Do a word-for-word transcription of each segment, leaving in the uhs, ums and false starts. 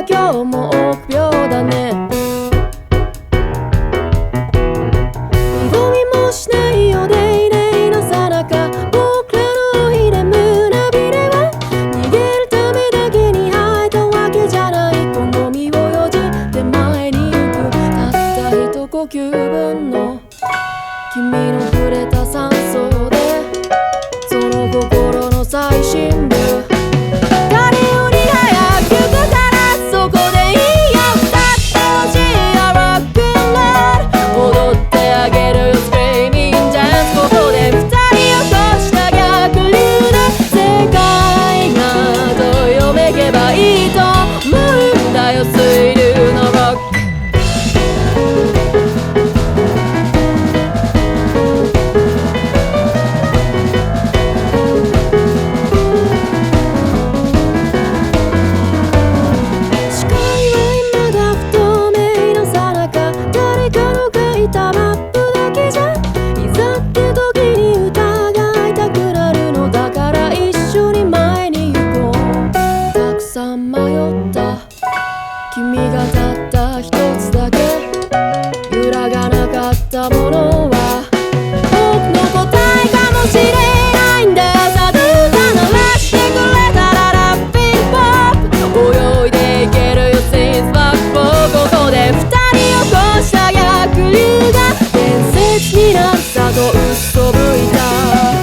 今日も臆病だね。ゴミもしないよデイデイのさなか、僕らの入れ胸びれは逃げるためだけに生えたわけじゃない。好みをよじって前に行く、たった一呼吸分の君の触れた酸素でその心の最深部、誰より早く行くからそこでいいよ、歌ってほしいよロックンロール、踊ってあげるよスクリーミングジャンス、ここで二人を越した逆流で世界がどよめけばいいと思うんだよ、水流のロック。君がたった一つだけ揺らがなかったものは僕の答えかもしれないんだよ。さあどうか鳴らしてくれたらラッピンポップ泳いでいけるよシンスバックボー、ここで二人を越した逆流が伝説になったと嘘吹いた。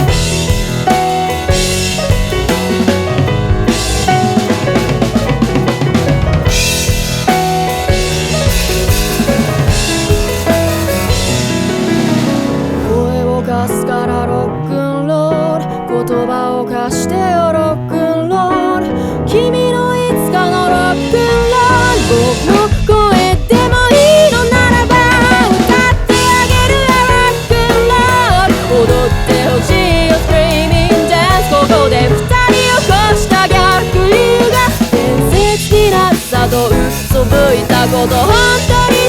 かすからロックンロール、言葉を貸してよロックンロール、君のいつかのロックンロール、僕の声でもいいのならば歌ってあげるよロックンロール、踊ってほしいよスクリーミングジャンス、ここで二人を越した逆流が伝説になったと嘘吹いたこと本当に